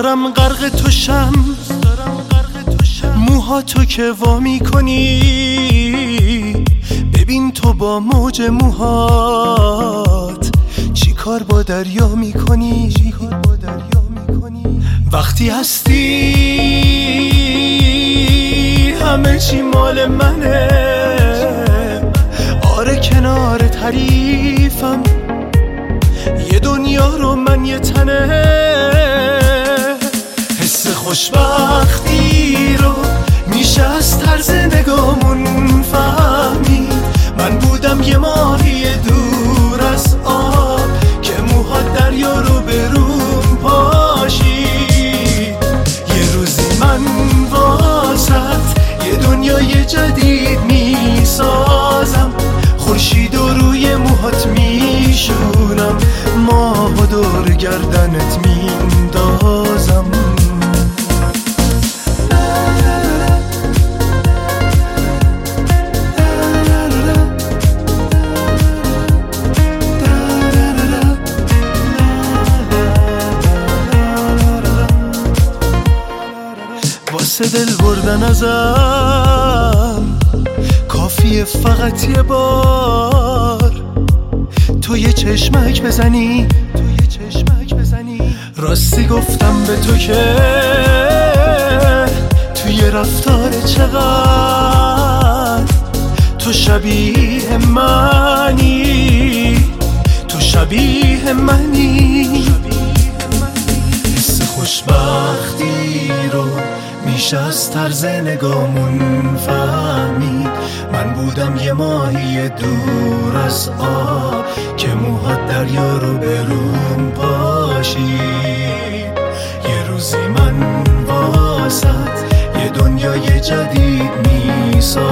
دارم غرق توشم، موها تو که وا میکنی، ببین تو با موج موهات چی کار با دریا میکنی. وقتی هستی همه چی مال منه، آره کنار تعریفم یه دنیا رو من یه تنه. حس خوشبختی رو میشه از طرز نگامون فهمید. من بودم یه ماهی دور از آب که موهات دریا رو به روم پاشید. یه روزی من واسط یه دنیای جدید میسازم، خورشید و روی موهات میشونم، ماه و دور گردنت میندازم. واسه دل بردن ازم کافیه فقط یه بار تو یه چشمک بزنی. راستی گفتم به تو که توی رفتار چقدر تو شبیه منی، تو شبیه منی. حس خوشبختی رو میشه از طرز نگامون فهمید. من بودم یه ماهی دور از آب که موهات دریا رو به روم پاشید. یه روزی من واسط یه دنیای جدید میسازم،